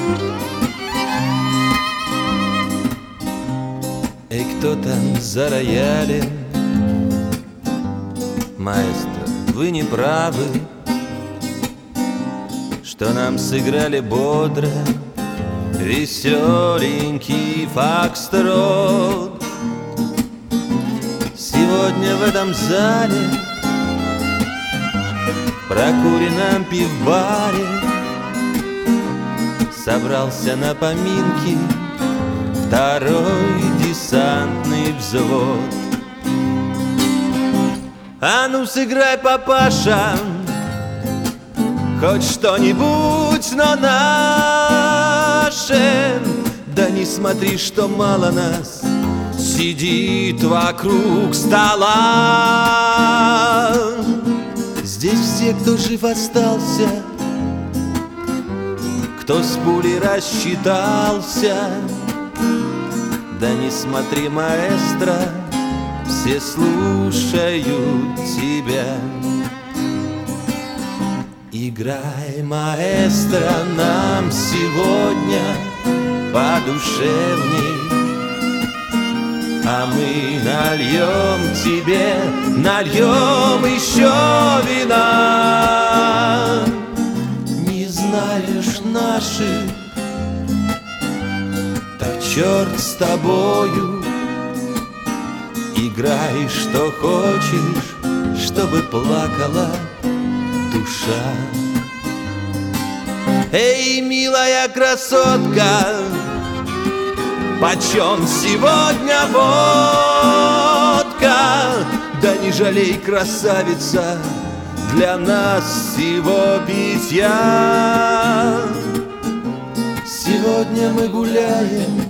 Эй, кто там за роялем? Маэстро, вы не правы, что нам сыграли бодро веселенький фокстрот. Сегодня в этом зале, в прокуренном пивбаре, собрался на поминки второй десантный взвод. А ну сыграй, папаша, хоть что-нибудь, но наше. Да не смотри, что мало нас сидит вокруг стола. Здесь все, кто жив остался, кто с пулей рассчитался. Да не смотри, маэстро, все слушают тебя. Играй, маэстро, нам сегодня подушевней, а мы нальем тебе, нальем еще вина. Не знаешь наших, так черт с тобою. Играй, что хочешь, чтобы плакала душа. Эй, милая красотка, почем сегодня водка? Да не жалей, красавица, для нас всего питья. Сегодня мы гуляем,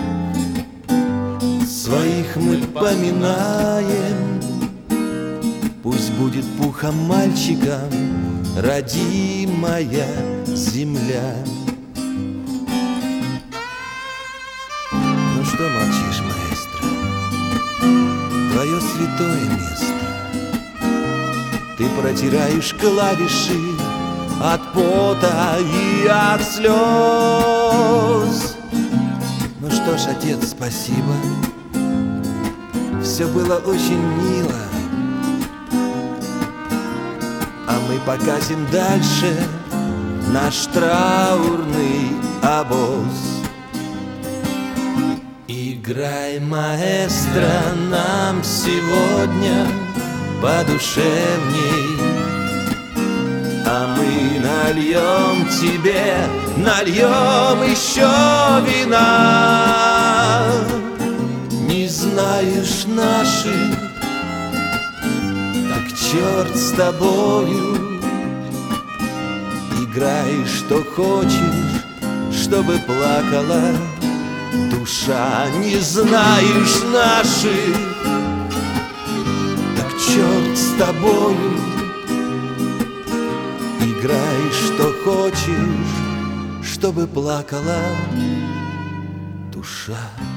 своих мы поминаем. Пусть будет пухом мальчиком родимая земля. Ну что молчишь, маэстро? Твое святое место. Ты протираешь клавиши от пота и от слез. Ну что ж, отец, спасибо. Все было очень мило. А мы покатим дальше наш траурный обоз. Играй, маэстро, нам сегодня подушевней, а мы нальем тебе, нальем еще вина. Не знаешь наших, так черт с тобою. Играй, что хочешь, чтобы плакала душа. Не знаешь наших, так черт с тобою. Играй, что хочешь, чтобы плакала душа.